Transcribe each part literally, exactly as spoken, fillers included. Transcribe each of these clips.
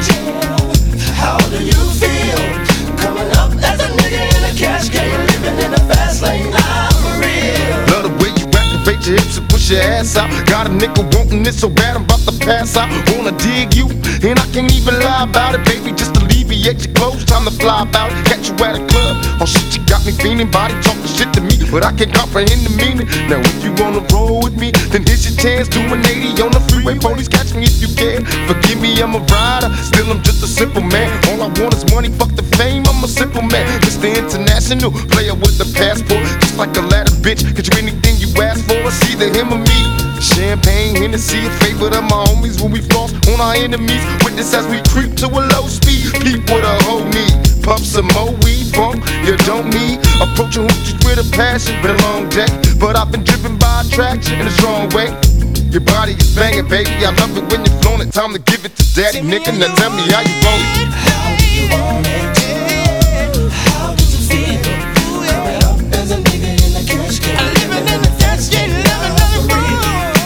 How do you feel? Coming up as a nigga in a cash game, living in a fast lane life for real. Love the way you activate your hips and push your ass out. Got a nigga wanting it so bad I'm about to pass out. Wanna dig you, and I can't even lie about it, baby. Just alleviate your clothes, time to fly about it. Catch you at a club, oh shit, you got me feeling. Body talking shit to me, but I can't comprehend the meaning. Now if you wanna roll with me, then here's your chance. Do an eighty on the freeway, police catch me if you can. Forgive me, I'm a rider, still I'm just a simple man. All I want is money, fuck the fame, I'm a simple man. Mister International, player with the passport. Just like a ladder, bitch, get you anything you ask for. It's either him or me. Champagne, Hennessy, a favorite of my homies when we floss on our enemies. Witness as we creep to a low speed. Peep with a whole need. Puff some more weed, bump, you don't need. Approaching hoochies with a passion, been a long day, but I've been driven by attraction in a strong way. Your body is banging, baby, I love it when you're flown it. Time to give it to daddy, nigga, now tell me how you want it. How do you want it? How did you feel? Coming up as a nigga in a cash game, living in a cash game, living for real.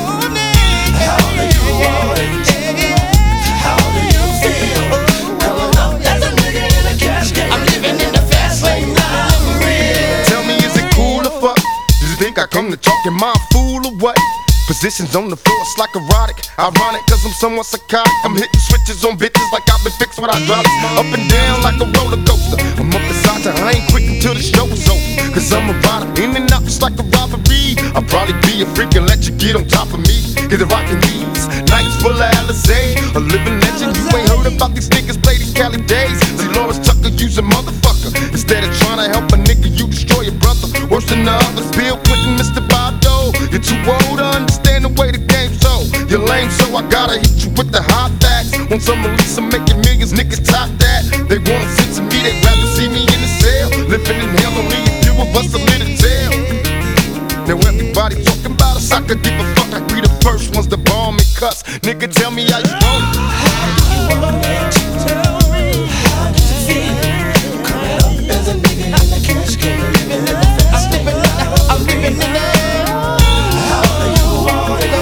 How do you want it? How do you feel? Coming up as a nigga in a cash game, I'm living in a fast lane life for real. Tell me, is it cool or fuck? Do you think I come to talk, am I a fool or what? Positions on the floor, it's like erotic. Ironic, cause I'm somewhat psychotic. I'm hitting switches on bitches like I've been fixed with hydraulics. Up and down like a roller coaster. I'm up beside you, I ain't quick until the show is over. Cause I'm a rider, in and out just like a robbery. I'll probably be a freak and let you get on top of me. Get the rockin' these nights full of Alizé. A living legend, you ain't heard about these niggas play these Cali days. See Lawrence Tucker, use a motherfucker. Instead of trying to help a nigga, you destroy your brother. Worse than the others, Bill Clinton, Mister Bob Dole. You're too old to understand the way the game's so. You're lame, so I gotta hit you with the hot facts. Want some release, I'm making millions, niggas top that. They wanna sit to me, they'd rather see me in the cell. Living in hell, only a few of us are lit to tell. Now everybody talking about us, I could give a fuck. I be the first ones to bomb and cuss. Nigga, tell me how you want it. How do you want it? Tell me, how does it feel? Coming up as a nigga in a cash game, living in a fast lane life. I'm living in a. How do you want it?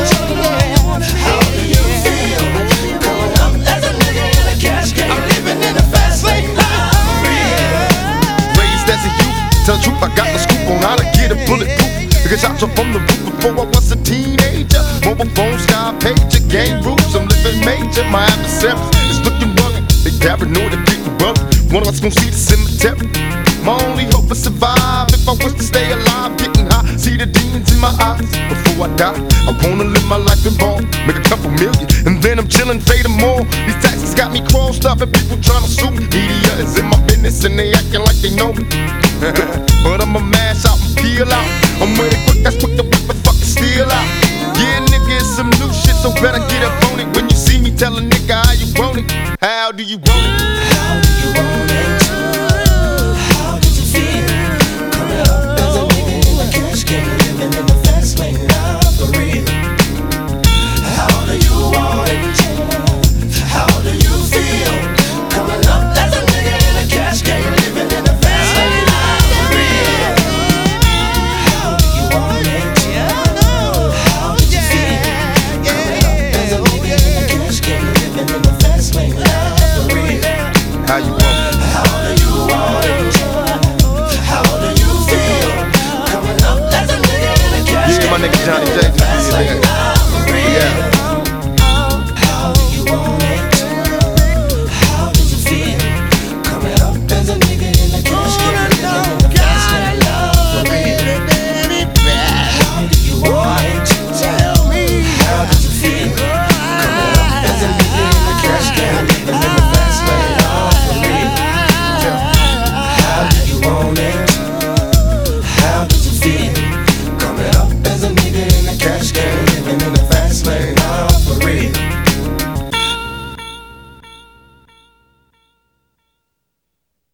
How do you feel? Coming up as a nigga in a cash game, I'm living in a fast lane life for real. Raised as a youth, tell the truth, I got the scoop on how to get a bulletproof. Niggas shot you from the roof before I was a teenager. Mobile phone, sky pager, game rules, I'm living major. My adversaries is looking rugged. They paranoid and getting rugged. One of us gon' see the cemetery. My only hope is survive. If I wish to stay alive, getting high, see the demons in my eyes. Before I die, I wanna live my life in ball, make a couple million, and then I'm chillin', fade them all. These taxes got me crossed up and people tryna sue me. Media is in my business and they acting like they know me. But I'ma mash out and peel out. I'm with it quick, that's quick to whip and fucking steal out. Yeah, nigga, it's some new shit, so better get up on it. When you see me, tell a nigga how you want it. How do you want it? How do you want it? How did you feel? Coming up as a nigga in a cash game, living in a fast lane life for real. How do you want it? How do you feel? Coming up as a nigga in a cash game, living in a fast lane life for real. How do you want it? How did you feel? Coming up as a nigga in a cash game, living in a fast lane life for real. How you want it? How do you want it? How do you feel? Coming up as a nigga in a cash Yeah, my nigga Johnny J.